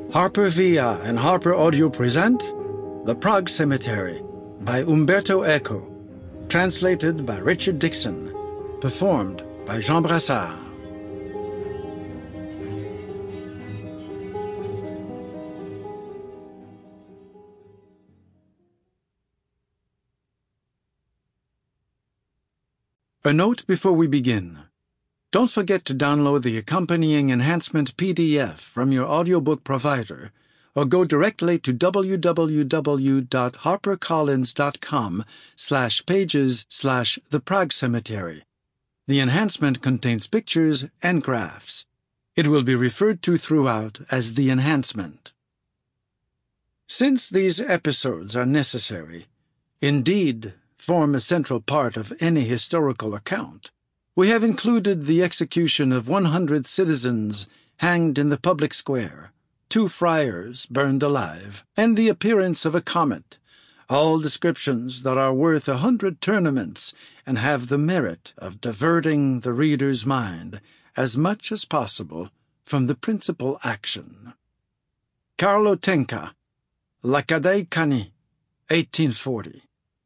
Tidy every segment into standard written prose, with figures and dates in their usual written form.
Harper Via and Harper Audio present The Prague Cemetery by Umberto Eco, translated by Richard Dixon, performed by Jean Brassard. A note before we begin. Don't forget to download the accompanying enhancement PDF from your audiobook provider, or go directly to www.harpercollins.com/pages/The Prague Cemetery. The enhancement contains pictures and graphs. It will be referred to throughout as the enhancement. Since these episodes are necessary, indeed form a central part of any historical account, we have included the execution of 100 citizens hanged in the public square, 2 friars burned alive, and the appearance of a comet, all descriptions that are worth 100 tournaments and have the merit of diverting the reader's mind as much as possible from the principal action. Carlo Tenca, L'Acadie Cani, 1840.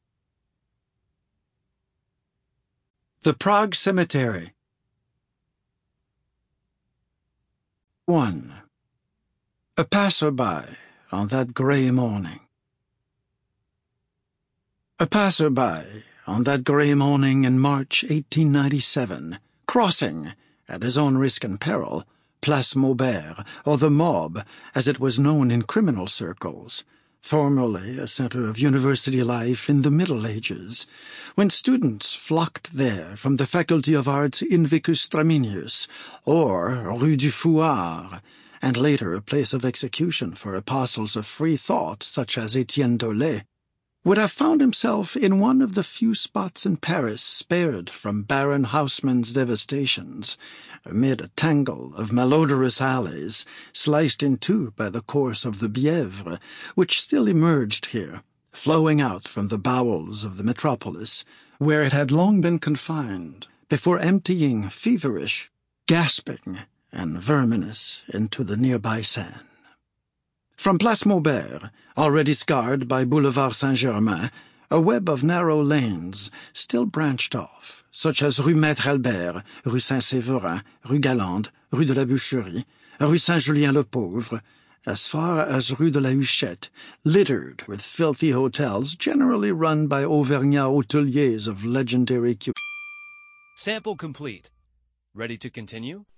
The Prague Cemetery. 1. A passerby on that grey morning. A passerby on that grey morning in March 1897, crossing, at his own risk and peril, Place Maubert, or the Mob, as it was known in criminal circles, formerly a center of university life in the Middle Ages, when students flocked there from the Faculty of Arts Invicus Straminius, or Rue du Fouard, and later a place of execution for apostles of free thought such as Etienne Dolet, would have found himself in one of the few spots in Paris spared from Baron Haussmann's devastations, amid a tangle of malodorous alleys, sliced in two by the course of the Bièvre, which still emerged here, flowing out from the bowels of the metropolis, where it had long been confined, before emptying feverish, gasping, and verminous into the nearby Seine. From Place Maubert, already scarred by Boulevard Saint-Germain, a web of narrow lanes still branched off, such as Rue Maître Albert, Rue Saint-Séverin, Rue Galande, Rue de la Boucherie, Rue Saint-Julien-le-Pauvre, as far as Rue de la Huchette, littered with filthy hotels generally run by Auvergnat hoteliers of legendary Sample complete. Ready to continue?